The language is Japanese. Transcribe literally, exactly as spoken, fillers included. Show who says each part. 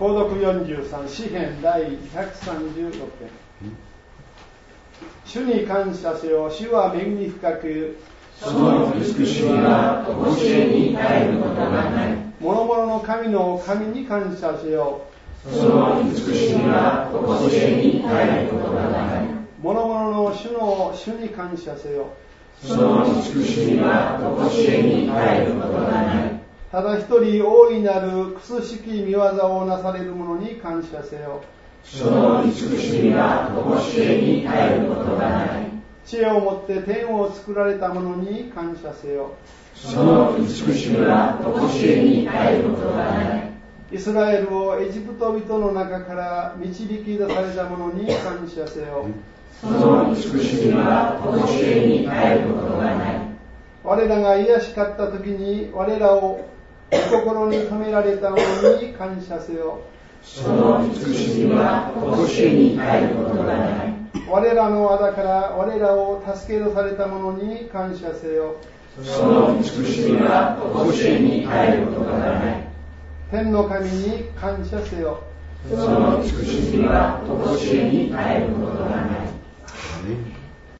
Speaker 1: 購読よんじゅうさん詩編第ひゃくさんじゅうろく編。主に感謝せよ、主は恵み深く、
Speaker 2: その慈しみは常しえに絶えることがない。
Speaker 1: 諸々の神の神に感謝せよ、
Speaker 2: その慈しみは常しえに絶えることがない。
Speaker 1: 諸々の主の主に感謝せよ、
Speaker 2: その慈しみは常しえに絶えることがない。
Speaker 1: ただ一人大いなるくすしき見業をなされる者に感謝せよ、
Speaker 2: その慈しみは常しえに絶えることがない。
Speaker 1: 知恵をもって天を作られた者に感謝せよ、
Speaker 2: その慈しみは常しえに絶えることがない。
Speaker 1: イスラエルをエジプト人の中から導き出された者に感謝せよ、
Speaker 2: その慈しみは常しえに絶えることがない。
Speaker 1: 我らが癒しかった時に我らを心に留められた者に感謝せよ、
Speaker 2: その慈しみは常しえに絶えることがない。
Speaker 1: 我らの仇から我らを助け出された者に感謝せよ、
Speaker 2: その慈しみは常しえに絶えることがない。
Speaker 1: 天の神に感謝せよ、
Speaker 2: その慈しみは常しえに絶えることがない。